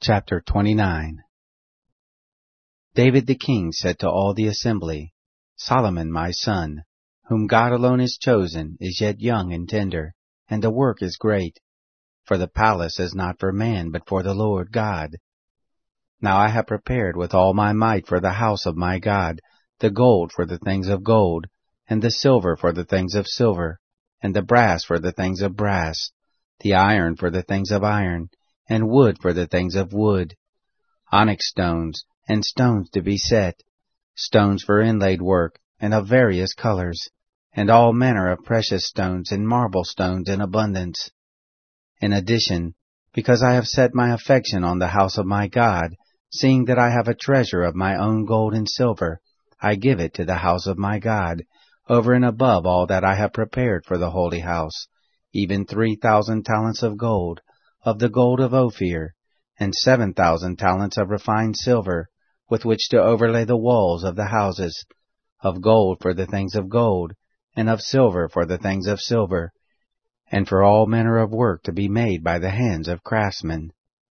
Chapter 29. David the king said to all the assembly, Solomon my son, whom God alone has chosen, is yet young and tender, and the work is great. For the palace is not for man, but for the Lord God. Now I have prepared with all my might for the house of my God, the gold for the things of gold, and the silver for the things of silver, and the brass for the things of brass, the iron for the things of iron, and wood for the things of wood, onyx stones, and stones to be set, stones for inlaid work, and of various colors, and all manner of precious stones and marble stones in abundance. In addition, because I have set my affection on the house of my God, seeing that I have a treasure of my own gold and silver, I give it to the house of my God, over and above all that I have prepared for the holy house, even 3,000 talents of gold, of the gold of Ophir, and 7,000 talents of refined silver, with which to overlay the walls of the houses, of gold for the things of gold, and of silver for the things of silver, and for all manner of work to be made by the hands of craftsmen.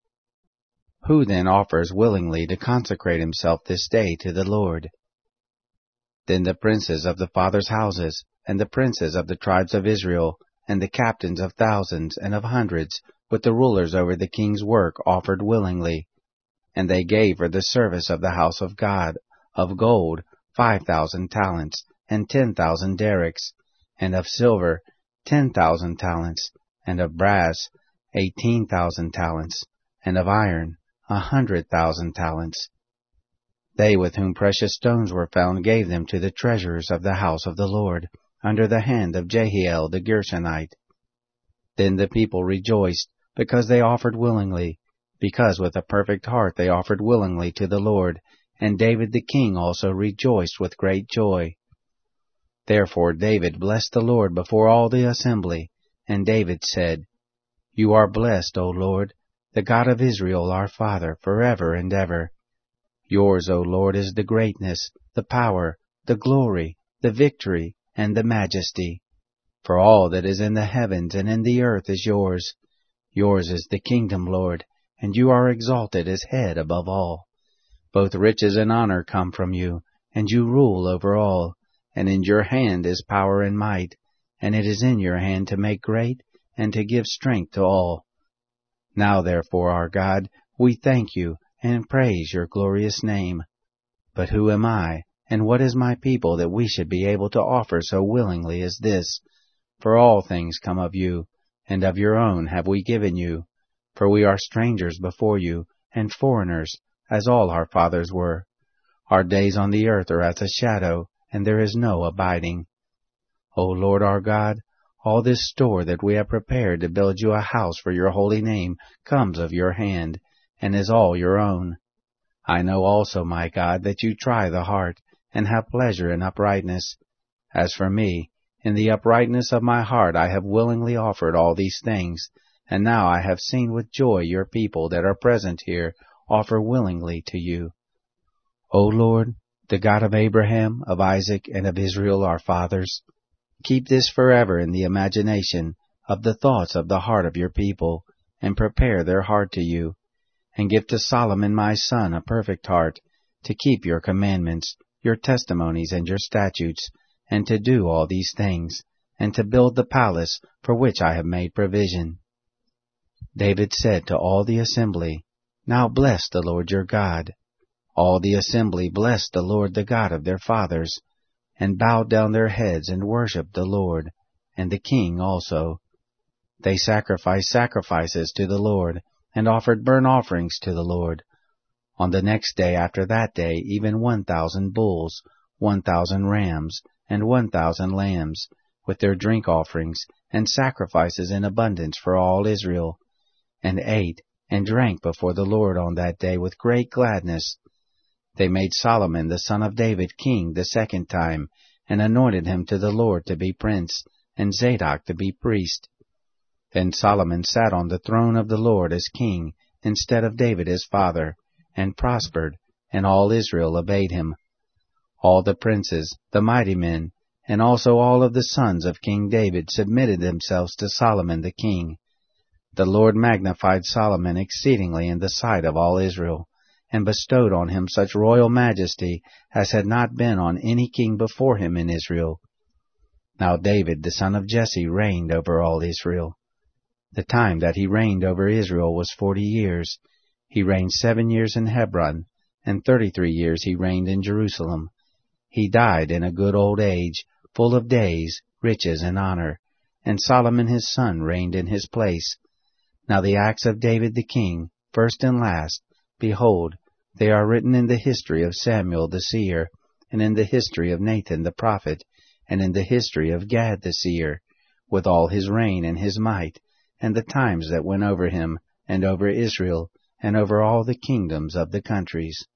Who then offers willingly to consecrate himself this day to the Lord? Then the princes of the fathers' houses, and the princes of the tribes of Israel, and the captains of thousands and of hundreds, with the rulers over the king's work, offered willingly. And they gave for the service of the house of God, of gold, 5,000 talents, and 10,000 derricks, and of silver, 10,000 talents, and of brass, 18,000 talents, and of iron, 100,000 talents. They with whom precious stones were found gave them to the treasurers of the house of the Lord, under the hand of Jehiel the Gershonite. Then the people rejoiced, because they offered willingly, because with a perfect heart they offered willingly to the Lord, and David the king also rejoiced with great joy. Therefore David blessed the Lord before all the assembly, and David said, You are blessed, O Lord, the God of Israel our Father, forever and ever. Yours, O Lord, is the greatness, the power, the glory, the victory, and the majesty. For all that is in the heavens and in the earth is yours. Yours is the kingdom, Lord, and you are exalted as head above all. Both riches and honor come from you, and you rule over all, and in your hand is power and might, and it is in your hand to make great and to give strength to all. Now therefore, our God, we thank you and praise your glorious name. But who am I, and what is my people, that we should be able to offer so willingly as this? For all things come of you, and of your own have we given you. For we are strangers before you, and foreigners, as all our fathers were. Our days on the earth are as a shadow, and there is no abiding. O Lord our God, all this store that we have prepared to build you a house for your holy name comes of your hand, and is all your own. I know also, my God, that you try the heart, and have pleasure in uprightness. As for me, in the uprightness of my heart I have willingly offered all these things, and now I have seen with joy your people that are present here offer willingly to you. O Lord, the God of Abraham, of Isaac, and of Israel our fathers, keep this forever in the imagination of the thoughts of the heart of your people, and prepare their heart to you, and give to Solomon my son a perfect heart, to keep your commandments, your testimonies, and your statutes, and to do all these things, and to build the palace for which I have made provision. David said to all the assembly, Now bless the Lord your God. All the assembly blessed the Lord the God of their fathers, and bowed down their heads and worshipped the Lord, and the king also. They sacrificed sacrifices to the Lord, and offered burnt offerings to the Lord. On the next day after that day, even 1,000 bulls, 1,000 rams, and 1,000 lambs, with their drink offerings, and sacrifices in abundance for all Israel, and ate and drank before the Lord on that day with great gladness. They made Solomon the son of David king the second time, and anointed him to the Lord to be prince, and Zadok to be priest. Then Solomon sat on the throne of the Lord as king, instead of David his father, and prospered, and all Israel obeyed him. All the princes, the mighty men, and also all of the sons of King David submitted themselves to Solomon the king. The Lord magnified Solomon exceedingly in the sight of all Israel, and bestowed on him such royal majesty as had not been on any king before him in Israel. Now David the son of Jesse reigned over all Israel. The time that he reigned over Israel was 40 years. He reigned 7 years in Hebron, and 33 years he reigned in Jerusalem. He died in a good old age, full of days, riches, and honor, and Solomon his son reigned in his place. Now the acts of David the king, first and last, behold, they are written in the history of Samuel the seer, and in the history of Nathan the prophet, and in the history of Gad the seer, with all his reign and his might, and the times that went over him, and over Israel, and over all the kingdoms of the countries.